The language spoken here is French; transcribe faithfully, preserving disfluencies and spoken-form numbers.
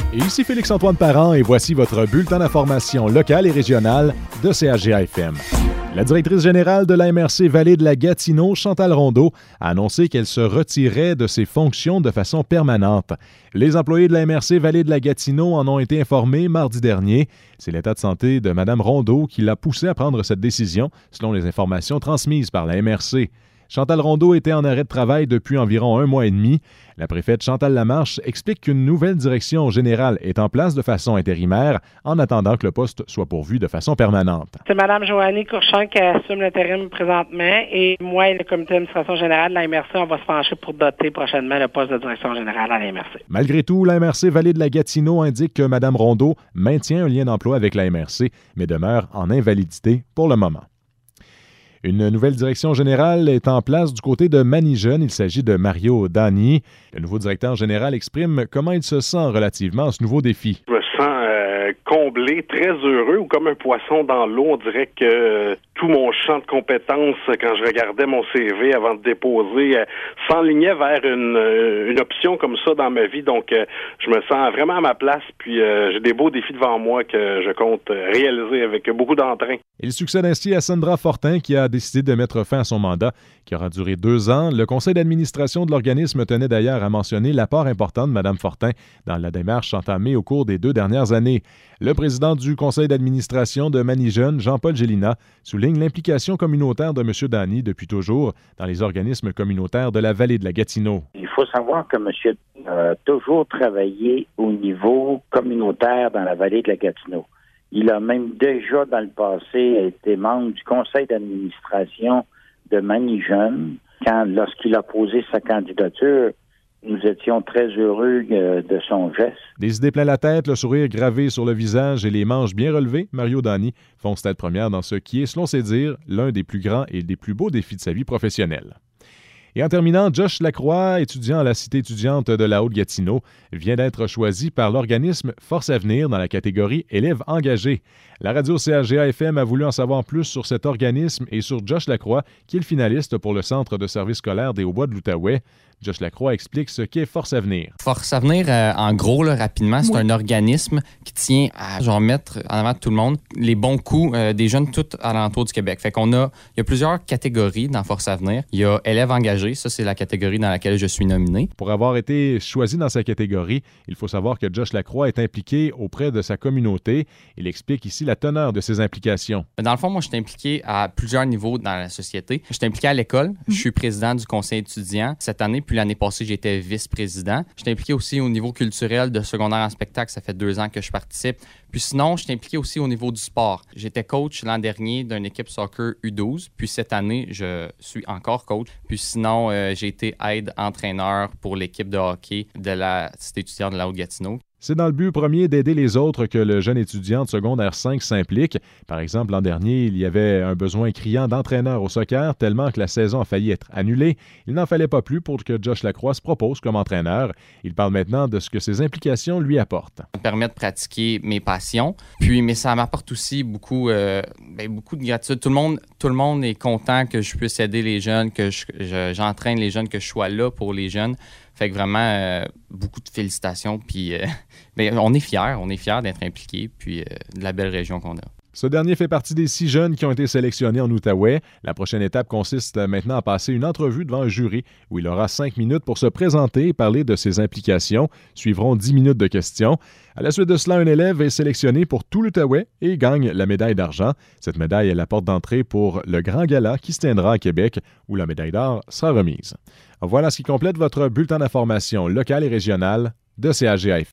Et ici Félix-Antoine Parent et voici votre bulletin d'information locale et régionale de C H G A F M. La directrice générale de la M R C Vallée de la Gatineau, Chantal Rondeau, a annoncé qu'elle se retirait de ses fonctions de façon permanente. Les employés de la M R C Vallée de la Gatineau en ont été informés mardi dernier. C'est l'état de santé de Mme Rondeau qui l'a poussée à prendre cette décision, selon les informations transmises par la M R C. Chantal Rondeau était en arrêt de travail depuis environ un mois et demi. La préfète Chantal Lamarche explique qu'une nouvelle direction générale est en place de façon intérimaire en attendant que le poste soit pourvu de façon permanente. C'est Mme Joannie Courchon qui assume l'intérim présentement et moi et le comité d'administration générale de la M R C, on va se pencher pour doter prochainement le poste de direction générale à la M R C. Malgré tout, la M R C Vallée de la Gatineau indique que Mme Rondeau maintient un lien d'emploi avec la M R C, mais demeure en invalidité pour le moment. Une nouvelle direction générale est en place du côté de Manijeunes. Il s'agit de Mario Dany. Le nouveau directeur général exprime comment il se sent relativement à ce nouveau défi. Je me sens euh, comblé, très heureux, ou comme un poisson dans l'eau. On dirait que euh, tout mon champ de compétences, quand je regardais mon C V avant de déposer, euh, s'enlignait vers une, euh, une option comme ça dans ma vie. Donc, euh, je me sens vraiment à ma place. Puis, euh, j'ai des beaux défis devant moi que je compte réaliser avec beaucoup d'entrain. Il succède ainsi à Sandra Fortin qui a décidé de mettre fin à son mandat qui aura duré deux ans. Le conseil d'administration de l'organisme tenait d'ailleurs à mentionner l'apport important de Mme Fortin dans la démarche entamée au cours des deux dernières années. Le président du conseil d'administration de Manijeunes, Jean-Paul Gélina, souligne l'implication communautaire de M. Dany depuis toujours dans les organismes communautaires de la vallée de la Gatineau. Il faut savoir que M. a toujours travaillé au niveau communautaire dans la vallée de la Gatineau. Il a même déjà, dans le passé, été membre du conseil d'administration de Manijeunes. Quand, lorsqu'il a posé sa candidature, nous étions très heureux euh, de son geste. Des idées plein la tête, le sourire gravé sur le visage et les manches bien relevées, Mario Dany fonce tête première dans ce qui est, selon ses dires, l'un des plus grands et des plus beaux défis de sa vie professionnelle. Et en terminant, Josh Lacroix, étudiant à la Cité étudiante de la Haute-Gatineau, vient d'être choisi par l'organisme Force Avenir dans la catégorie Élèves engagés. La radio C H G A F M a voulu en savoir plus sur cet organisme et sur Josh Lacroix, qui est le finaliste pour le Centre de services scolaires des Hauts-Bois de l'Outaouais. Josh Lacroix explique ce qu'est Force Avenir. Force Avenir, euh, en gros, là, rapidement, c'est oui. un organisme qui tient à genre, mettre en avant de tout le monde les bons coups euh, des jeunes tout alentour du Québec. Fait qu'on a, il y a plusieurs catégories dans Force Avenir. Il y a élèves engagés, ça c'est la catégorie dans laquelle je suis nominé. Pour avoir été choisi dans sa catégorie, il faut savoir que Josh Lacroix est impliqué auprès de sa communauté. Il explique ici la teneur de ses implications. Dans le fond, moi, je suis impliqué à plusieurs niveaux dans la société. Je suis impliqué à l'école. Mm-hmm. Je suis président du conseil étudiant cette année, puis l'année passée, j'étais vice-président. Je suis impliqué aussi au niveau culturel de secondaire en spectacle. Ça fait deux ans que je participe. Puis sinon, je suis impliqué aussi au niveau du sport. J'étais coach l'an dernier d'une équipe soccer U douze. Puis cette année, je suis encore coach. Puis sinon, euh, j'ai été aide-entraîneur pour l'équipe de hockey de la Cité étudiante de la Haute-Gatineau. C'est dans le but premier d'aider les autres que le jeune étudiant de secondaire cinq s'implique. Par exemple, l'an dernier, il y avait un besoin criant d'entraîneurs au soccer tellement que la saison a failli être annulée. Il n'en fallait pas plus pour que Josh Lacroix se propose comme entraîneur. Il parle maintenant de ce que ses implications lui apportent. Ça me permet de pratiquer mes passions, puis mais ça m'apporte aussi beaucoup, euh, ben, beaucoup de gratitude. Tout le monde, tout le monde est content que je puisse aider les jeunes, que je, je, j'entraîne les jeunes, que je sois là pour les jeunes. Fait que vraiment, euh, beaucoup de félicitations. Puis, euh, ben, on est fiers, on est fiers d'être impliqués, puis euh, de la belle région qu'on a. Ce dernier fait partie des six jeunes qui ont été sélectionnés en Outaouais. La prochaine étape consiste maintenant à passer une entrevue devant un jury où il aura cinq minutes pour se présenter et parler de ses implications. Suivront dix minutes de questions. À la suite de cela, un élève est sélectionné pour tout l'Outaouais et gagne la médaille d'argent. Cette médaille est la porte d'entrée pour le grand gala qui se tiendra à Québec où la médaille d'or sera remise. Voilà ce qui complète votre bulletin d'information locale et régionale de C H G A F M.